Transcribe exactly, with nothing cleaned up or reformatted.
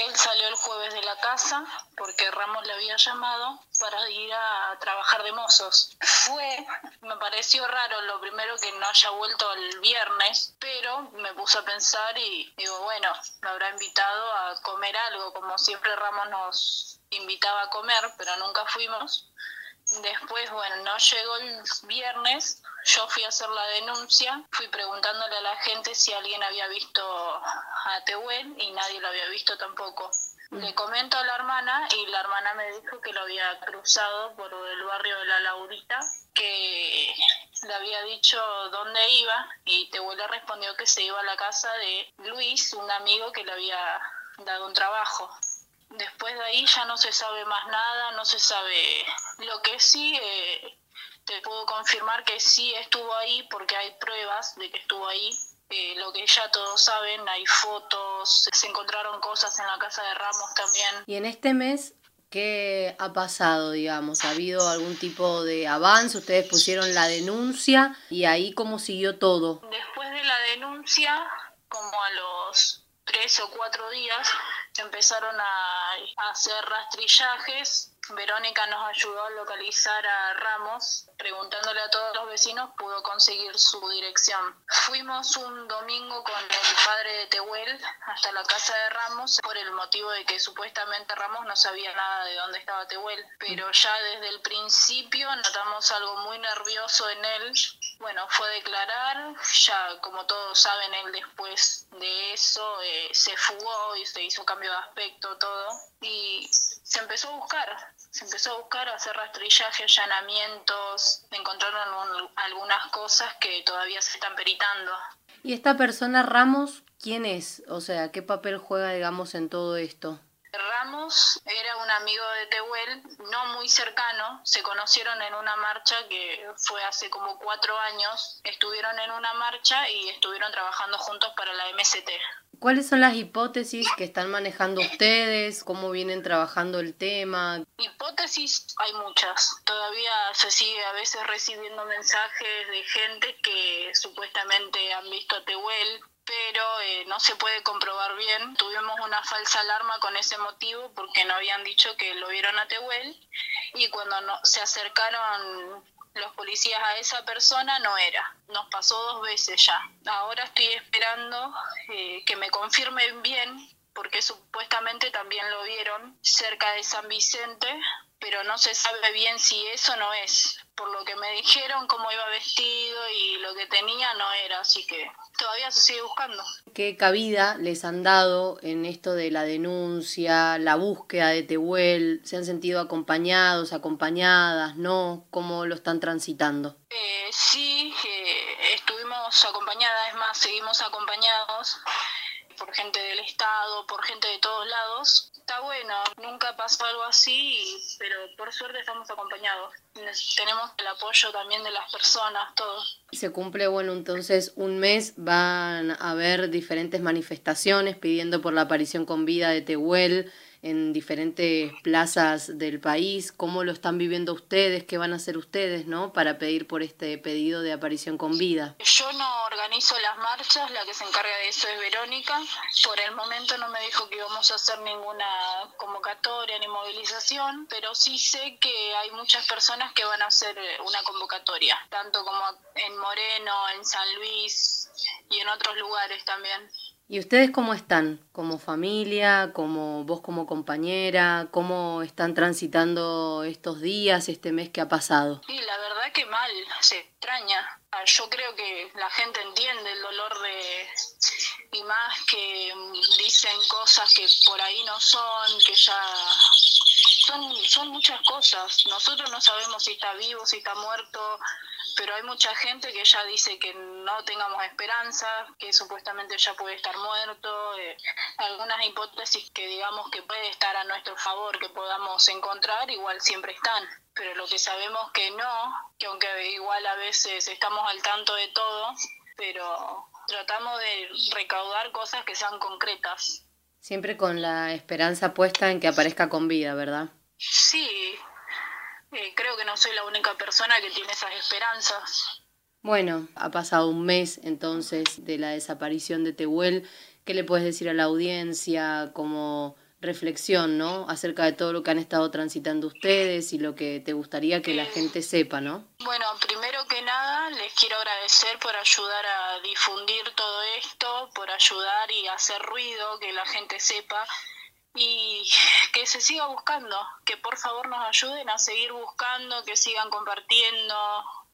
Tehuel salió el jueves de la casa porque Ramos le había llamado para ir a trabajar de mozos. Fue, me pareció raro lo primero que no haya vuelto el viernes, pero me puse a pensar y digo, bueno, me habrá invitado a comer algo, como siempre Ramos nos invitaba a comer, pero nunca fuimos. Después, bueno, no llegó el viernes, yo fui a hacer la denuncia, fui preguntándole a la gente si alguien había visto a Tehuel y nadie lo había visto tampoco. Le comento a la hermana y la hermana me dijo que lo había cruzado por el barrio de La Laurita, que le había dicho dónde iba y Tehuel le respondió que se iba a la casa de Luis, un amigo que le había dado un trabajo. Después de ahí ya no se sabe más nada, no se sabe. Lo que sí, eh, te puedo confirmar que sí estuvo ahí porque hay pruebas de que estuvo ahí. Eh, lo que ya todos saben, hay fotos, se encontraron cosas en la casa de Ramos también. Y en este mes, ¿qué ha pasado, digamos? ¿Ha habido algún tipo de avance? Ustedes pusieron la denuncia y ahí cómo siguió todo. Después de la denuncia, como a los tres o cuatro días, empezaron a, a hacer rastrillajes. Verónica nos ayudó a localizar a Ramos, preguntándole a todos los vecinos, pudo conseguir su dirección. Fuimos un domingo con el padre de Tehuel hasta la casa de Ramos por el motivo de que supuestamente Ramos no sabía nada de dónde estaba Tehuel, pero ya desde el principio notamos algo muy nervioso en él. Bueno, fue a declarar, ya como todos saben, él después de eso eh, se fugó y se hizo cambio de aspecto, todo, y se empezó a buscar, se empezó a buscar, a hacer rastrillaje, allanamientos, encontraron un, algunas cosas que todavía se están peritando. ¿Y esta persona Ramos quién es? O sea, ¿qué papel juega, digamos, en todo esto? Ramos era un amigo de Tehuel, no muy cercano, se conocieron en una marcha que fue hace como cuatro años, estuvieron en una marcha y estuvieron trabajando juntos para la M S T. ¿Cuáles son las hipótesis que están manejando ustedes? ¿Cómo vienen trabajando el tema? Hipótesis hay muchas. Todavía se sigue a veces recibiendo mensajes de gente que supuestamente han visto a Tehuel, pero eh, no se puede comprobar bien. Tuvimos una falsa alarma con ese motivo porque no habían dicho que lo vieron a Tehuel y cuando no, se acercaron los policías a esa persona no era. Nos pasó dos veces ya. Ahora estoy esperando eh, que me confirmen bien porque supuestamente también lo vieron cerca de San Vicente, pero no se sabe bien si eso no es. Por lo que me dijeron, cómo iba vestido y lo que tenía no era, así que todavía se sigue buscando. ¿Qué cabida les han dado en esto de la denuncia, la búsqueda de Tehuel? ¿Se han sentido acompañados, acompañadas, no? ¿Cómo lo están transitando? Eh, sí, eh, estuvimos acompañadas, es más, seguimos acompañados por gente del Estado, por gente de todos lados. Está bueno, nunca pasó algo así, pero por suerte estamos acompañados. Tenemos el apoyo también de las personas, todo. Se cumple, bueno, entonces un mes van a haber diferentes manifestaciones pidiendo por la aparición con vida de Tehuel en diferentes plazas del país. ¿Cómo lo están viviendo ustedes? ¿Qué van a hacer ustedes, no, para pedir por este pedido de aparición con vida? Yo no organizo las marchas, la que se encarga de eso es Verónica. Por el momento no me dijo que íbamos a hacer ninguna convocatoria ni movilización, pero sí sé que hay muchas personas que van a hacer una convocatoria, tanto como en Moreno, en San Luis y en otros lugares también. ¿Y ustedes cómo están? ¿Como familia? ¿Como vos como compañera? ¿Cómo están transitando estos días, este mes que ha pasado? Sí, la verdad que mal, se extraña. Yo creo que la gente entiende el dolor de... y más que dicen cosas que por ahí no son, que ya... Son, son muchas cosas. Nosotros no sabemos si está vivo, si está muerto, pero hay mucha gente que ya dice que no tengamos esperanza, que supuestamente ya puede estar muerto. Eh, algunas hipótesis que digamos que puede estar a nuestro favor, que podamos encontrar, igual siempre están. Pero lo que sabemos que no, que aunque igual a veces estamos al tanto de todo, pero tratamos de recaudar cosas que sean concretas. Siempre con la esperanza puesta en que aparezca con vida, ¿verdad? Sí, eh, creo que no soy la única persona que tiene esas esperanzas. Bueno, ha pasado un mes entonces de la desaparición de Tehuel. ¿Qué le puedes decir a la audiencia? ¿Cómo reflexión, ¿no? Acerca de todo lo que han estado transitando ustedes y lo que te gustaría que la Eh, gente sepa, ¿no? Bueno, primero que nada, les quiero agradecer por ayudar a difundir todo esto, por ayudar y hacer ruido, que la gente sepa y que se siga buscando, que por favor nos ayuden a seguir buscando, que sigan compartiendo,